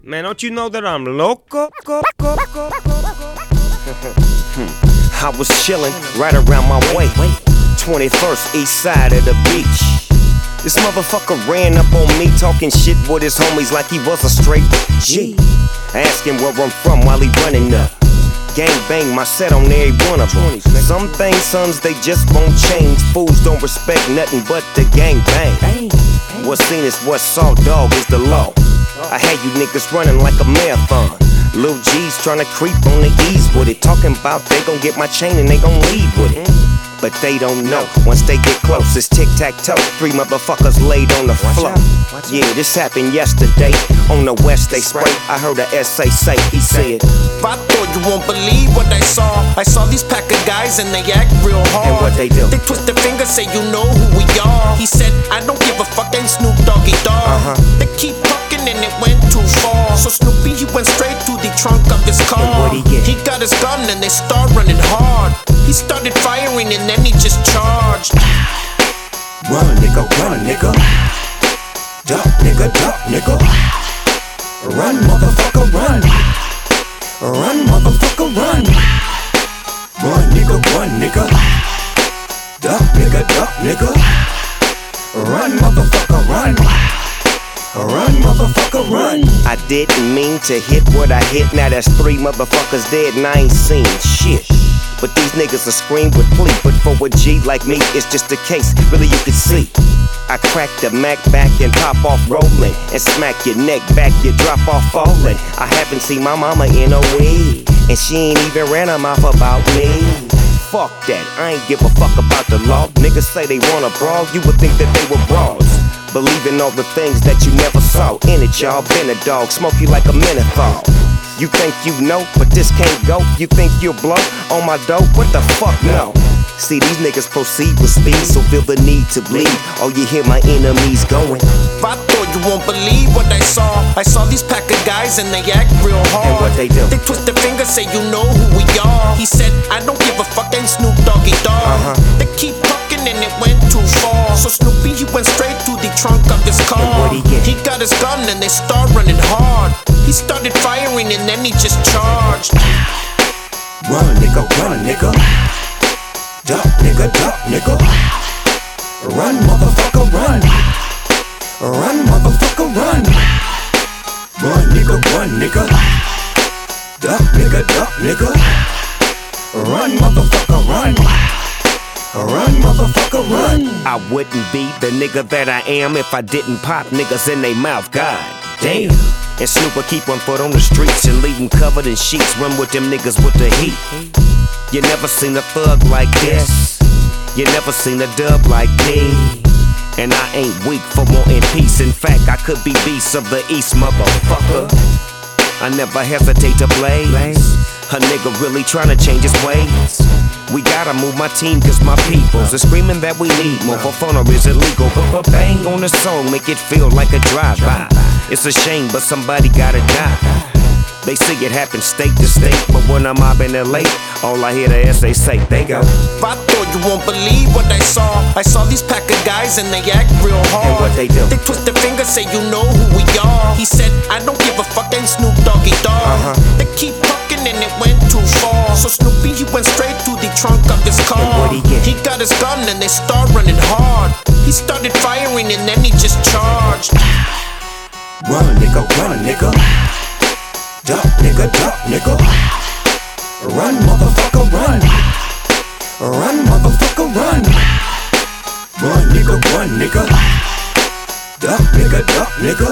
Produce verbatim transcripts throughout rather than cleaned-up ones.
Man, don't you know that I'm loco? I was chillin' right around my way, twenty-first east side of the beach. This motherfucker ran up on me talking shit with his homies like he was a straight G. I asked him where I'm from while he running up. Gang bang my set on every one of them. Some things, sons, they just won't change. Fools don't respect nothing but the gang bang. What's seen is what's saw, dog, is the law. I had you niggas running like a marathon. Lil G's tryna creep on the ease with it. Talking about they gon' get my chain and they gon' leave with it. But they don't know, once they get close, it's tic-tac-toe. Three motherfuckers laid on the floor. Yeah, this happened yesterday. On the west they spray. I heard a S A say, he said, I thought you won't believe what I saw. I saw these pack of guys and they act real hard. And what they do? They twist their fingers, say you know who we are. He said, I don't give a fuck, ain't Snoop Doggy Dogg. Uh-huh. They keep talking and it went too far. So Snoopy, he went straight to the trunk of his car. And what'd he get? He got his gun and they start running hard. He started firing and then he just charged. Run, nigga, run, nigga. Duck, nigga, duck, nigga. Run, motherfucker, run. Run, motherfucker, run. Run, nigga, run, nigga. Duck, nigga, duck, nigga. Run, motherfucker, run. Run, motherfucker, run. I didn't mean to hit what I hit. Now that's three motherfuckers dead and I ain't seen shit. But these niggas will scream with plea. But for a G like me, it's just a case, really you can see. I crack the Mac back and pop off rolling, and smack your neck back, you drop off falling. I haven't seen my mama in a week, and she ain't even ran her mouth about me. Fuck that, I ain't give a fuck about the law. Niggas say they wanna brawl, you would think that they were brawls. Believing all the things that you never saw. In it, y'all, been a dog, smoke you like a menthol. You think you know, but this can't go. You think you'll blow on my dope? What the fuck, no. See, these niggas proceed with speed, so feel the need to bleed. Oh, you hear my enemies going. I thought you won't believe what I saw. I saw these pack of guys and they act real hard. And what they do? They twist their fingers, say you know who we are. He said, I don't give a fuck, ain't Snoop Doggy Dogg. Uh-huh. They keep talking and it went too far. So Snoopy, he went straight to the trunk of his car. And what'd he get? He got his gun and they start running hard. He started firing and then he just charged. Run, nigga, run, nigga. Duck, nigga, duck, nigga. Run, motherfucker, run. Run, motherfucker, run. Run, nigga, run, nigga. Duck, nigga, duck, nigga. Run, motherfucker, run. Run, motherfucker, run. I wouldn't be the nigga that I am if I didn't pop niggas in they mouth, god damn. And Snooper keep one foot on the streets and leave them covered in sheets. Run with them niggas with the heat. You never seen a thug like this. You never seen a dub like me. And I ain't weak for wanting peace. In fact, I could be beast of the east, motherfucker. I never hesitate to blaze. A nigga really tryna change his ways. We gotta move my team cause my peoples are screaming that we need more. For fun or is illegal? But bang on the song, make it feel like a drive-by. It's a shame, but somebody gotta die. They see it happen state to state, but when I'm mobbing L A, all I hear the S A say, they go. I thought you won't believe what I saw. I saw these pack of guys and they act real hard. And what they do? They twist their fingers, say you know who we are. He said, I don't give a fuck, ain't Snoop Doggy Dogg. Uh-huh. They keep talking and it went too far. So Snoopy, he went straight to the trunk of his car. And what'd he get? He got his gun and they start running hard. He started firing and then he just charged. Run, nigga, run, nigga. Duck, nigga, duck, nigga. Run, motherfucker, run. Run, motherfucker, run. Run, nigga, run, nigga. Duck, nigga, duck, nigga.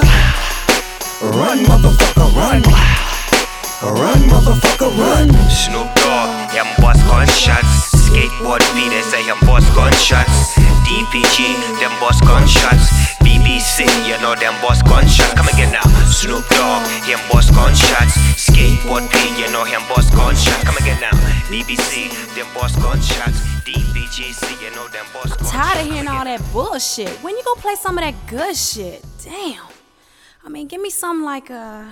Run, motherfucker, run. Run, motherfucker, run. Snoop Dogg, him boss gunshots. Skateboard P, they say him boss gunshots. D P G, them boss gunshots. B B C, you know them boss gunshots. Come again now. Snoop Dogg, him boss gunshots. Skateboard P, you know him boss gunshots. Come again now. B B C, them boss gunshots. D P G C, you know them boss gunshots. Tired of hearing all that bullshit. When you gonna play some of that good shit? Damn. I mean, give me something like a.